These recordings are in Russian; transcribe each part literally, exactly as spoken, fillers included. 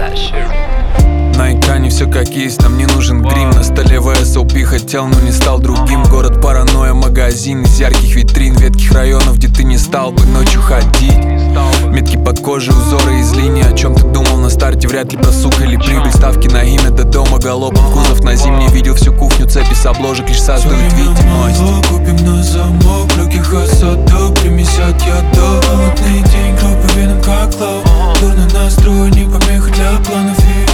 На экране все как есть, нам не нужен грим. На столе вэ эс о пи хотел, но не стал другим. Город паранойя, магазин из ярких витрин, ветких районов, где ты не стал бы ночью ходить. Метки под кожей, узоры из линии. О чем ты думал на старте, вряд ли просук или прибыль. Ставки на имя до дома, галопом кузов на зимний. Видел всю кухню, цепи с обложек лишь создают видимость. Купим на замок, легких осадок, примесят яда. Холодный день, группа веном как лав. Дурно настрой, не помеха для планов.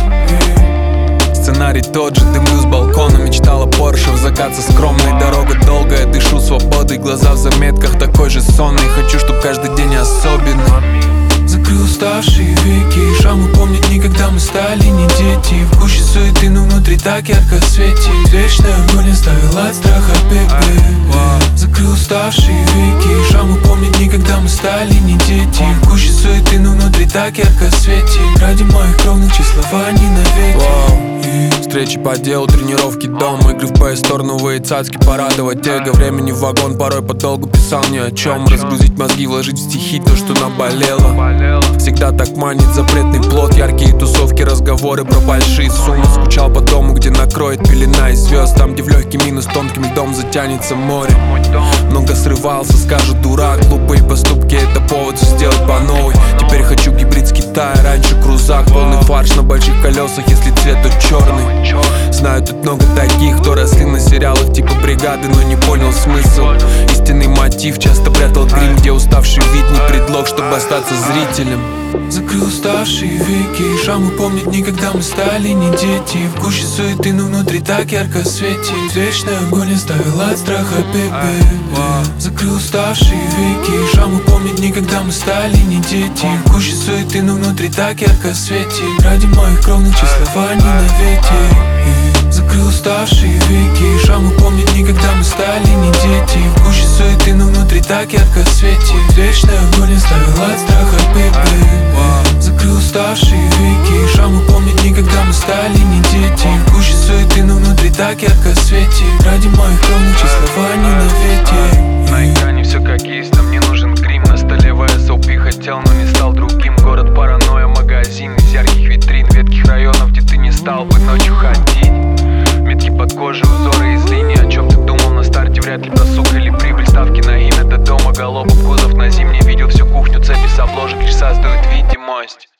Сценарий тот же, дымлю с балкона. Мечтала Порше, в закат со скромной. Дорога долгая, дышу свободой. Глаза в заметках, такой же сонный. Хочу, чтоб каждый день особенный. Закрыл уставшие веки, шрамы помнят не когда мы стали не дети. В гуще суеты, но внутри так ярко светит. Вечный огонь оставил от страха бэби. Закрыл уставшие веки, шрамы помнят не когда мы стали не дети. В гуще суеты, но внутри так ярко светит. Ради моих кровных числований навеки. Встречи по делу, тренировки дома, игры в пэ эс-стор, новые цацки, порадовать эго. Времени в вагон, порой подолгу писал ни о чем. Разгрузить мозги, вложить в стихи то, что наболело. Всегда так манит запретный плод, яркие тусовки, разговоры про большие суммы. Скучал по дому, где накроет пелена из звезд. Там, где в легкий минус тонким льдом затянется море. Много срывался, скажут дурак. Глупые поступки, это повод все сделать по новой. Теперь хочу гибрид с Китая, раньше крузак. Полный фарш на больших колесах, если цвет, то черный. Знаю, тут много таких, кто росли на сериалах типа «Бригады», но не понял смысл. Истинный мотив часто прятал грим, где уставший вид не предлог, чтобы остаться зрителем. Закрыл уставшие веки, шрамы помнят не когда мы стали не дети. В гуще суеты, но внутри так ярко светит. Вечный огонь оставил от страха бэби. Закрыл уставшие веки, шрамы помнят не когда мы стали не дети. В гуще суеты, но внутри так ярко светит. Ради моих кровных числований навеки. Закрыл уставшие веки, шрамы помнят не когда мы стали не дети. В гуще суеты, но внутри так ярко светит. Вечный огонь оставил от страха бэби. Закрыл уставшие веки, шрамы помнят не когда мы стали не дети. В гуще суеты, но внутри так ярко светит. Ради моих кровных числований навеки. На экране все как есть, нам не нужен грим. На столе вэ эс о пи хотел, но не стал другим. Город паранойя, магазин из ярких витрин, ветких районов, где ты не стал бы ночью ходить. Метки под кожей, узоры из линии. О чем ты думал на старте, вряд ли просук или прибыль. Ставки на имя до дома, галопом кузов на зимний. Видел всю кухню, цепи с обложек лишь создают видимость.